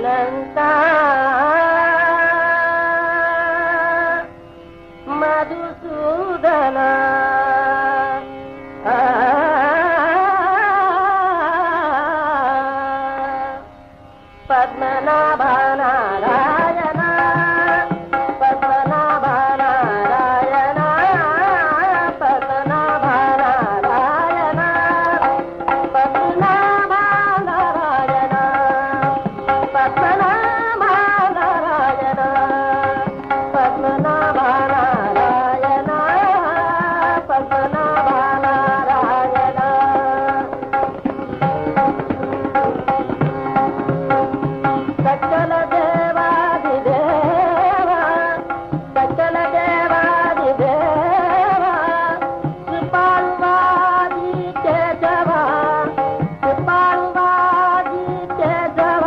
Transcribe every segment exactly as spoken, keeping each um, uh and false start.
ಅನಂತ ಮಧುಸೂದನ ಪದ್ಮನಾಭ ನಾರಾಯಣ ಪದ್ಮನಾಭ ನಾರಾಯಣ ಪದ್ಮನಾಭ ನಾರಾಯಣ ಪದ್ಮನಾಭ ನಾರಾಯಣ ಪದ್ಮನಾಭ ನಾರಾಯಣ ಪದ್ಮನಾಭ ನಾರಾಯಣ ಪದ್ಮನಾಭ ನಾರಾಯಣ ಸಕಲ ದೇವಾದಿದೇವ ಸಕಲ ದೇವಾದಿದೇವ ಕೃಪಾಳುವಾದಿ ಕೇಶವ ಕೃಪಾಳುವಾದಿ ಕೇಶವ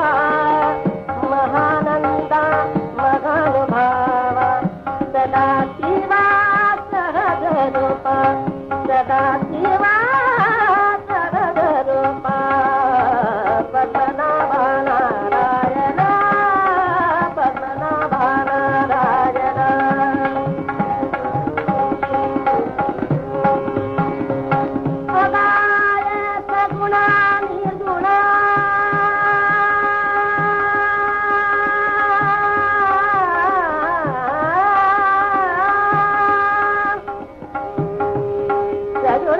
ಮಹಾನಂದ ಮಹಾನುಭಾವ ಸದಾ ಶಿವ ಸಹಜ ರೂಪ ಸದಾ ಶಿವ ಸಹಜ ರೂಪ ಪದ್ಮನಾಭ ನಾರಾಯಣ ಪದ್ಮನಾಭ ನಾರಾಯಣ ಸದಾಯ ಸಗುಣ ನಿರ್ಗುಣ ಸಗುಣ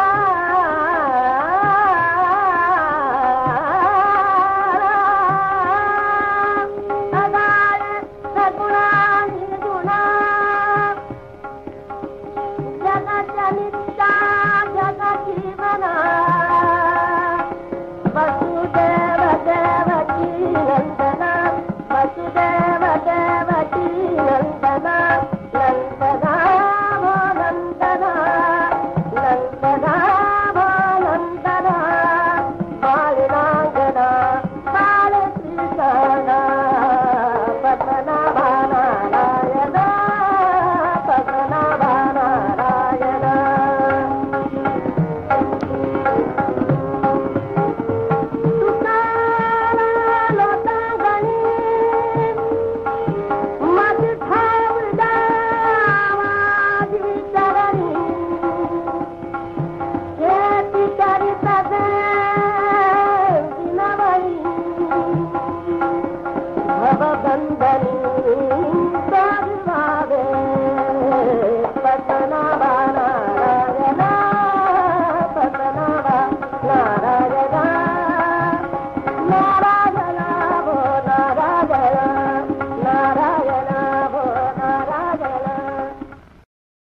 ಸದಾಯ ಸಗುಣ ನಿರ್ಗುಣ ಜಗಜ್ಜನಿಷ್ಠ ಜಗಜೀವನ ವಸುದೇವ ದೇವಕೀ ನಂದನ ವಸುದೇವ ದೇವಕೀ ನಂದನ ನಂದನ ಭೋ ನಂದನ ನಂದನ ಭೋ ನಂದನ ಬಾಳಿನಾಂಗನ ಬಾಳ ಶ್ರೀಕರಣ ಪದ್ಮನಾಭ ನಾರಾಯಣ ಪದ್ಮನಾಭ ನಾರಾಯಣ ತುಕಾರ ಲೋಕಗಣಿ ಮಧು ಠಾವುಡಾವಾದಿ ಚರಣಿ ಕೇತಿ ಕರಿತದೆ ದಿನವಳಿ ಭವಬಂಧನಿ